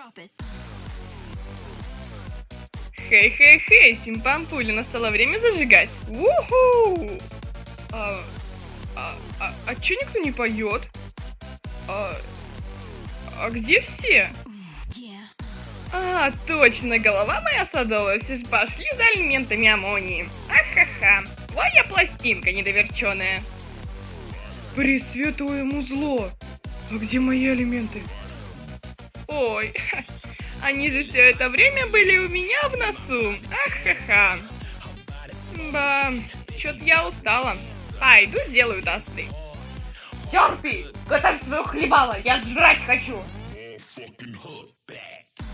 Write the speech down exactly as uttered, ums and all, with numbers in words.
Хей-хей-хей, Симпампули, настало время зажигать. Уху! А, а, а, а чё никто не поет? А, а где все? А, точно, голова моя садовая, все же пошли за элементами аммонии. Ахаха, твоя пластинка недоверченная. Пресвятое музло, а где мои элементы? Ой, они же все это время были у меня в носу. Ахаха. Ба, чё-то я устала. Пойду сделаю тосты. Терпи, готовь свое хлебало, я жрать хочу.